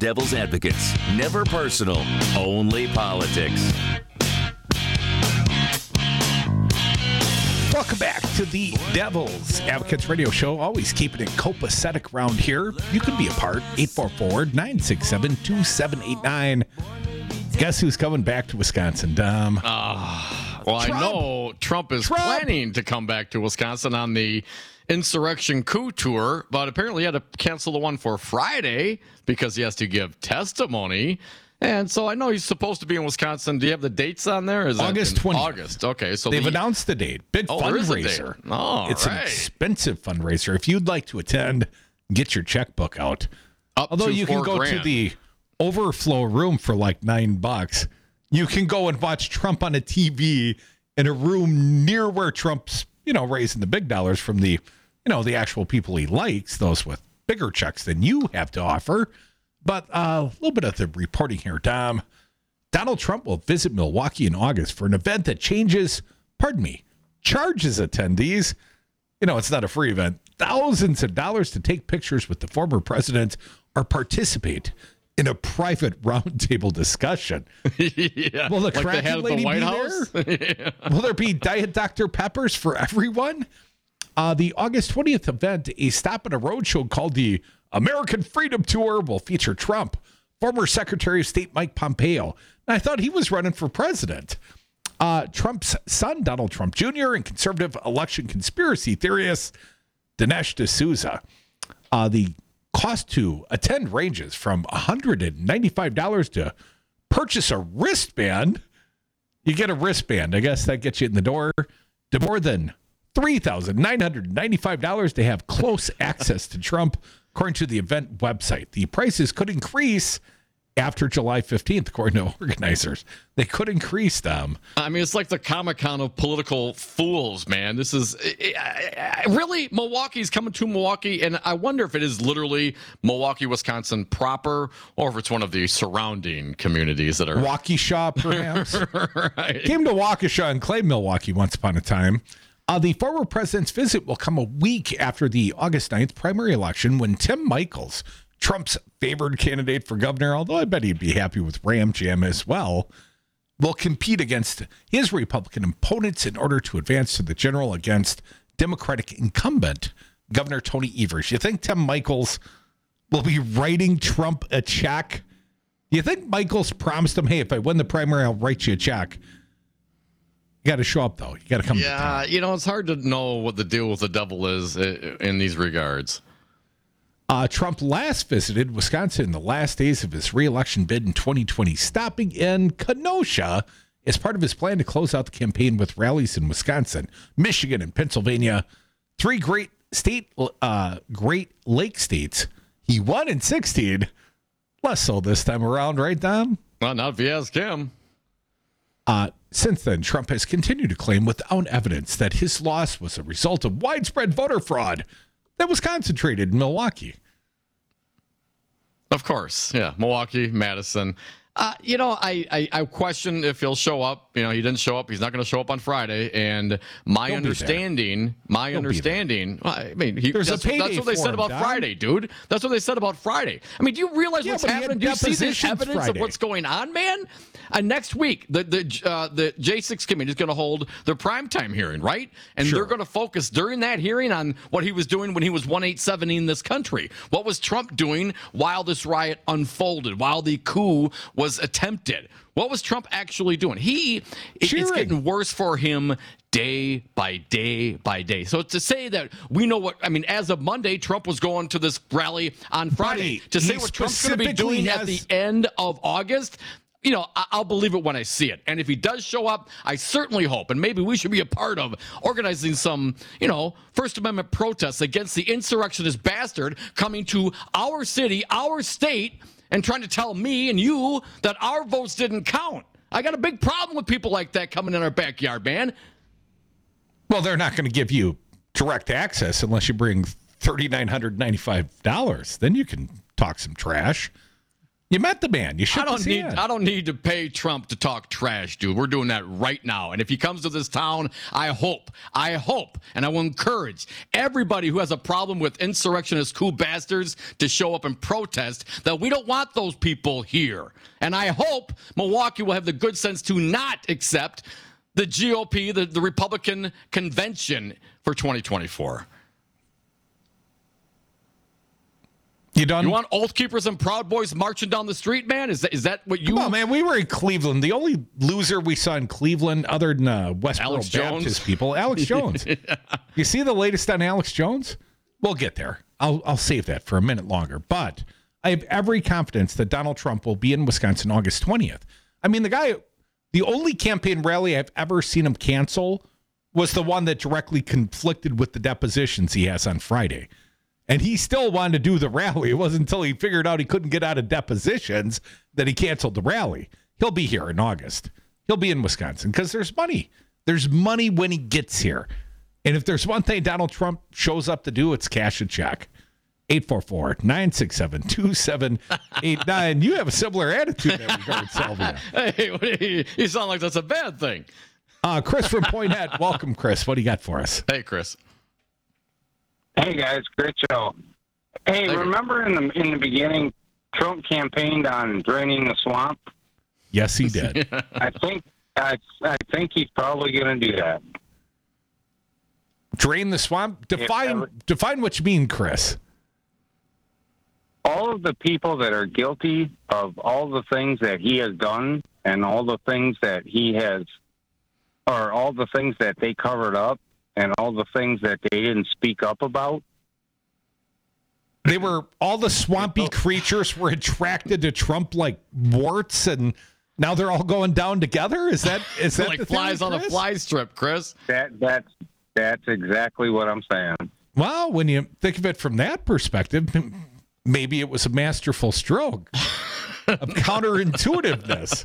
Devil's Advocates. Never personal, only politics. Welcome back to the Devil's Advocates Radio Show. Always keeping it copacetic around here. You can be a part. 844-967-2789. Guess who's coming back to Wisconsin, Dom? Well, Trump. I know Trump is planning to come back to Wisconsin on the insurrection coup tour, but apparently he had to cancel the one for Friday because he has to give testimony. And so I know he's supposed to be in Wisconsin. Do you have the dates on there? Is August 20th. August. Okay, so they've announced the date. Big fundraiser. It's an expensive fundraiser. If you'd like to attend, get your checkbook out. Although you can go to the overflow room for like $9. You can go and watch Trump on a TV in a room near where Trump's, raising the big dollars from the, the actual people he likes, those with bigger checks than you have to offer. But a little bit of the reporting here, Dom. Donald Trump will visit Milwaukee in August for an event that charges attendees. It's not a free event. Thousands of dollars to take pictures with the former president or participate in a private roundtable discussion. Yeah, will the cracky lady be House? there? Will there be Diet Dr. Peppers for everyone? The August 20th event, a stop at a roadshow called the American Freedom Tour, will feature Trump, former Secretary of State Mike Pompeo. And I thought he was running for president. Trump's son, Donald Trump Jr., and conservative election conspiracy theorist Dinesh D'Souza. The cost to attend ranges from $195 to purchase a wristband. You get a wristband. I guess that gets you in the door. To more than $3,995 to have close access to Trump, according to the event website. The prices could increase after July 15th, according to organizers. They could increase them. I mean, it's like the Comic-Con of political fools, man. This is really Milwaukee's coming to Milwaukee, and I wonder if it is literally Milwaukee, Wisconsin proper, or if it's one of the surrounding communities that are Waukesha, perhaps. Right. Came to Waukesha and claimed Milwaukee once upon a time. The former president's visit will come a week after the August 9th primary election when Tim Michels, Trump's favored candidate for governor, although I bet he'd be happy with Ram Jam as well, will compete against his Republican opponents in order to advance to the general against Democratic incumbent Governor Tony Evers. You think Tim Michels will be writing Trump a check? You think Michels promised him, hey, if I win the primary, I'll write you a check? You got to show up, though. You got to come. Yeah, it's hard to know what the deal with the devil is in these regards. Trump last visited Wisconsin in the last days of his re-election bid in 2020, stopping in Kenosha as part of his plan to close out the campaign with rallies in Wisconsin, Michigan, and Pennsylvania, three Great Lake states. He won in 16. Less so this time around, right, Dom? Well, not if you ask him. Since then, Trump has continued to claim without evidence that his loss was a result of widespread voter fraud that was concentrated in Milwaukee. Of course. Yeah. Milwaukee, Madison. I question if he'll show up. He didn't show up. He's not going to show up on Friday. And my understanding, I mean, that's what they said about Friday, dude. That's what they said about Friday. I mean, do you realize what's happening? Do you see the evidence of what's going on, man? Next week, the J6 committee is going to hold their primetime hearing, right? And they're going to focus during that hearing on what he was doing when he was 1-8-7 in this country. What was Trump doing while this riot unfolded, while the coup was attempted? What was Trump actually doing? It's getting worse for him day by day by day. So to say that we know as of Monday, Trump was going to this rally on Friday. To say what Trump's going to be doing at the end of August, I'll believe it when I see it. And if he does show up, I certainly hope, and maybe we should be a part of organizing some, First Amendment protests against the insurrectionist bastard coming to our city, our state, and trying to tell me and you that our votes didn't count. I got a big problem with people like that coming in our backyard, man. Well, they're not going to give you direct access unless you bring $3,995. Then you can talk some trash. You met the man. You should. I don't need to pay Trump to talk trash, dude. We're doing that right now. And if he comes to this town, I hope, and I will encourage everybody who has a problem with insurrectionist coup bastards to show up and protest that we don't want those people here. And I hope Milwaukee will have the good sense to not accept the GOP, the Republican convention for 2024. You done? You want Oath Keepers and Proud Boys marching down the street, man? Is that what you want? Come on, man. We were in Cleveland. The only loser we saw in Cleveland, other than Westboro Baptist people, Alex Jones. Yeah. You see the latest on Alex Jones? We'll get there. I'll save that for a minute longer. But I have every confidence that Donald Trump will be in Wisconsin August 20th. I mean, the only campaign rally I've ever seen him cancel was the one that directly conflicted with the depositions he has on Friday. And he still wanted to do the rally. It wasn't until he figured out he couldn't get out of depositions that he canceled the rally. He'll be here in August. He'll be in Wisconsin because there's money. There's money when he gets here. And if there's one thing Donald Trump shows up to do, it's cash a check. 844-967-2789. You have a similar attitude in that regard, Salvia. Hey, you sound like that's a bad thing. Chris from Pointet. Welcome, Chris. What do you got for us? Hey, Chris. Hey guys, great show. Hey, remember in the beginning, Trump campaigned on draining the swamp? Yes, he did. I think he's probably going to do that. Drain the swamp? Define what you mean, Chris. All of the people that are guilty of all the things that he has done and all the things that he has, or all the things that they covered up, and all the things that they didn't speak up about. All the swampy creatures were attracted to Trump like warts, and now they're all going down together? Is that like the flies on a fly strip, Chris? That's exactly what I'm saying. Well, when you think of it from that perspective, maybe it was a masterful stroke of counterintuitiveness.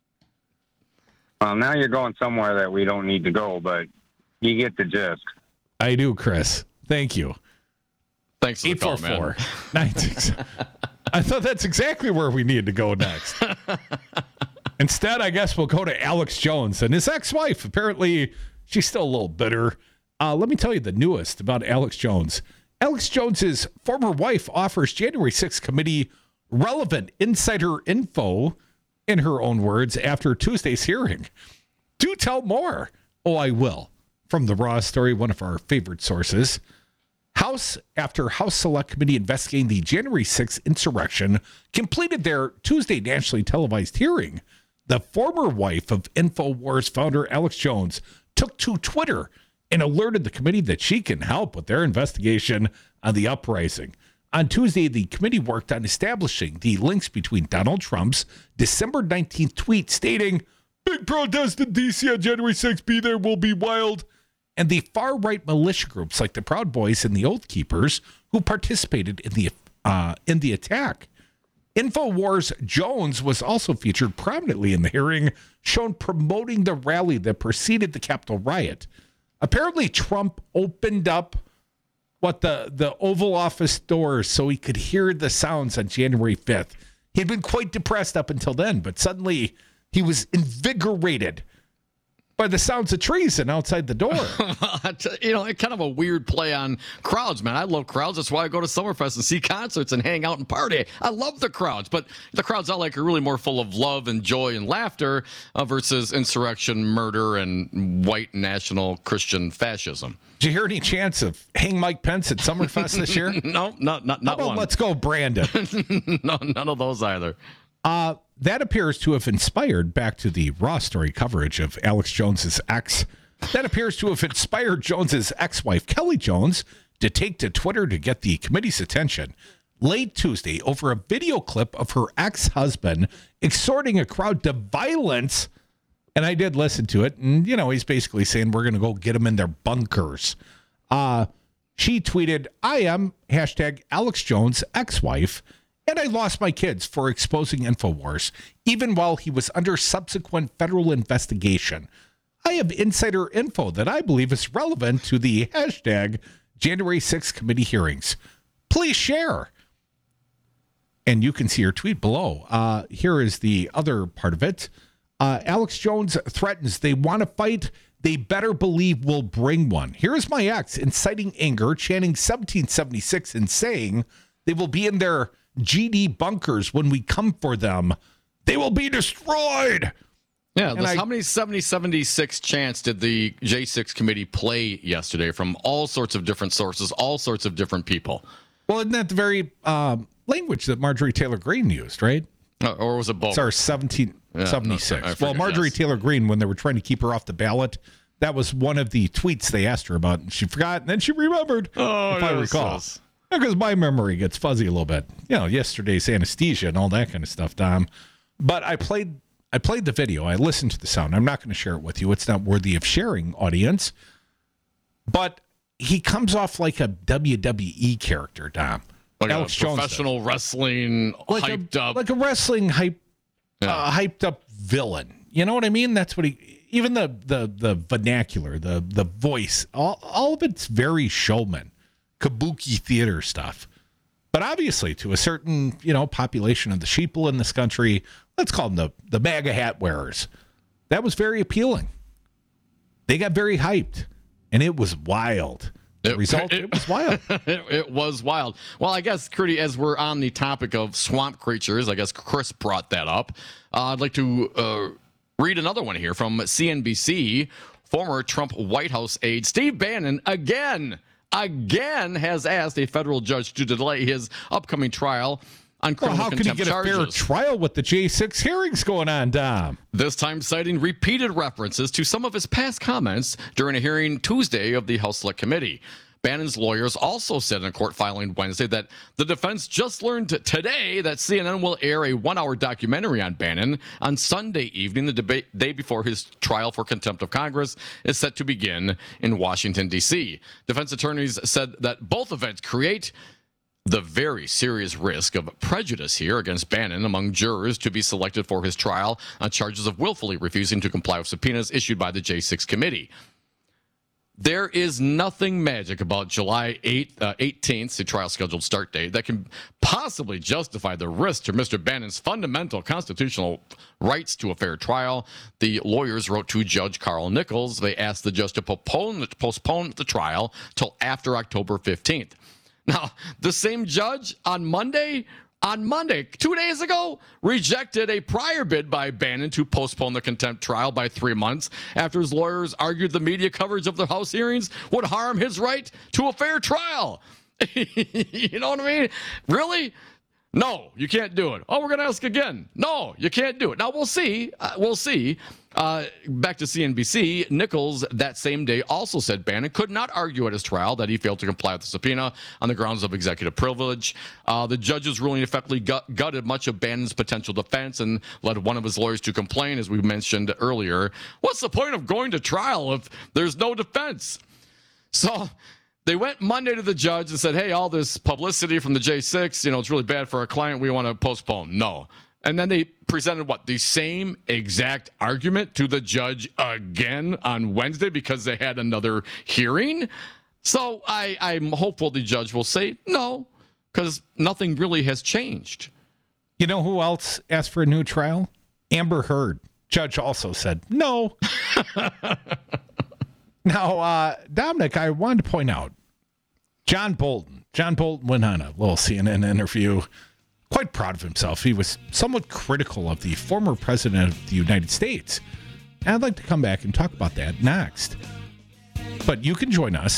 Well, now you're going somewhere that we don't need to go, but you get the gist. I do, Chris. Thank you. Thanks for the call, man. 844-967. I thought that's exactly where we need to go next. Instead, I guess we'll go to Alex Jones and his ex-wife. Apparently, she's still a little bitter. Let me tell you the newest about Alex Jones. Alex Jones's former wife offers January 6th committee relevant insider info, in her own words, after Tuesday's hearing. Do tell more. Oh, I will. From the Raw story, one of our favorite sources. After House Select Committee investigating the January 6th insurrection completed their Tuesday nationally televised hearing, the former wife of InfoWars founder Alex Jones took to Twitter and alerted the committee that she can help with their investigation on the uprising. On Tuesday, the committee worked on establishing the links between Donald Trump's December 19th tweet stating, "Big protest in D.C. on January 6th, be there, will be wild," and the far-right militia groups like the Proud Boys and the Oath Keepers who participated in the attack. InfoWars Jones was also featured prominently in the hearing, shown promoting the rally that preceded the Capitol riot. Apparently, Trump opened up the Oval Office doors so he could hear the sounds on January 5th. He'd been quite depressed up until then, but suddenly he was invigorated by the sounds of treason outside the door. It's kind of a weird play on crowds, man. I love crowds. That's why I go to Summerfest and see concerts and hang out and party. I love the crowds, but the crowds I like are really more full of love and joy and laughter versus insurrection, murder, and white national Christian fascism. Did you hear any chance of Hang Mike Pence at Summerfest this year? No, not one. Let's go, Brandon. No, none of those either. That appears to have inspired, back to the Raw story coverage of Alex Jones's ex, that appears to have inspired Jones's ex-wife, Kelly Jones, to take to Twitter to get the committee's attention late Tuesday over a video clip of her ex-husband exhorting a crowd to violence. And I did listen to it. And, he's basically saying we're going to go get them in their bunkers. She tweeted, "I am #Alex Jones ex-wife. And I lost my kids for exposing InfoWars, even while he was under subsequent federal investigation. I have insider info that I believe is relevant to the #January 6th committee hearings. Please share." And you can see her tweet below. Here is the other part of it. Alex Jones threatens they want to fight. They better believe we'll bring one. Here is my ex inciting anger, chanting 1776 and saying they will be in their GD bunkers when we come for them. They will be destroyed. Yeah, how many 70-76 chants did the J6 committee play yesterday from all sorts of different sources, all sorts of different people? Well, isn't that the very language that Marjorie Taylor Greene used, right? Or was it both? Sorry, 1776. Well, Marjorie Taylor Greene, when they were trying to keep her off the ballot, that was one of the tweets they asked her about. And she forgot, and then she remembered, if I recall. Yes. Because my memory gets fuzzy a little bit. Yesterday's anesthesia and all that kind of stuff, Dom. But I played the video. I listened to the sound. I'm not going to share it with you. It's not worthy of sharing, audience. But he comes off like a WWE character, Dom. Like Alex a professional wrestling hyped up. Like a wrestling hyped up villain. You know what I mean? That's what even the vernacular, the voice, all of it's very showman, kabuki theater stuff. But obviously to a certain, population of the sheeple in this country, let's call them the MAGA hat wearers, that was very appealing. They got very hyped, and it was wild. It was wild. It was wild. Well, I guess, Crudy, as we're on the topic of swamp creatures, I guess Chris brought that up. I'd like to read another one here from CNBC. Former Trump White House aide Steve Bannon again has asked a federal judge to delay his upcoming trial on criminal contempt charges. How could he get a fair trial with the J6 hearings going on, Dom? This time citing repeated references to some of his past comments during a hearing Tuesday of the House Select Committee. Bannon's lawyers also said in a court filing Wednesday that the defense just learned today that CNN will air a 1-hour documentary on Bannon on Sunday evening, the day before his trial for contempt of Congress is set to begin in Washington, D.C. Defense attorneys said that both events create the very serious risk of prejudice here against Bannon among jurors to be selected for his trial on charges of willfully refusing to comply with subpoenas issued by the J6 committee. There is nothing magic about July 18th, the trial scheduled start date, that can possibly justify the risk to Mr. Bannon's fundamental constitutional rights to a fair trial. The lawyers wrote to Judge Carl Nichols. They asked the judge to postpone the trial till after October 15th. Now, the same judge on Monday, 2 days ago, rejected a prior bid by Bannon to postpone the contempt trial by 3 months after his lawyers argued the media coverage of the House hearings would harm his right to a fair trial. You know what I mean? Really? No, you can't do it. Oh, we're going to ask again. No, you can't do it. Now, we'll see. Back to CNBC, Nichols that same day also said Bannon could not argue at his trial that he failed to comply with the subpoena on the grounds of executive privilege. The judge's ruling effectively gutted much of Bannon's potential defense and led one of his lawyers to complain, as we mentioned earlier. What's the point of going to trial if there's no defense? So they went Monday to the judge and said, hey, all this publicity from the J6, it's really bad for our client. We want to postpone. No. And then they presented the same exact argument to the judge again on Wednesday because they had another hearing. So I'm hopeful the judge will say no, because nothing really has changed. You know who else asked for a new trial? Amber Heard. Judge also said no. Now, Dominic, I wanted to point out, John Bolton went on a little CNN interview, quite proud of himself. He was somewhat critical of the former president of the United States. And I'd like to come back and talk about that next. But you can join us,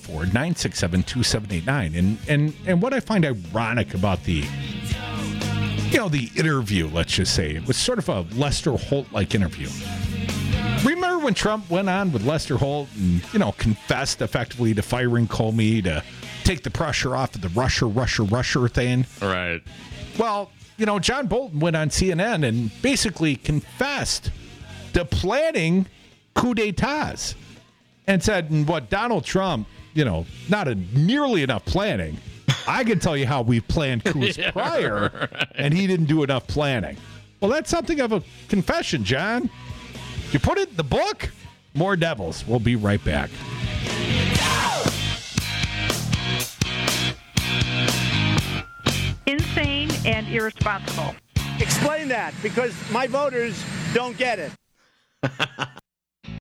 844-967-2789. And what I find ironic about the interview, let's just say, it was sort of a Lester Holt-like interview. Remember when Trump went on with Lester Holt and, confessed effectively to firing Comey to take the pressure off of the Russia thing? Right. Well, John Bolton went on CNN and basically confessed to planning coup d'etats and said, what Donald Trump, not nearly enough planning. I can tell you how we've planned coups prior, right. And he didn't do enough planning. Well, that's something of a confession, John. You put it in the book? More Devils. We'll be right back. Insane and irresponsible. Explain that, because my voters don't get it.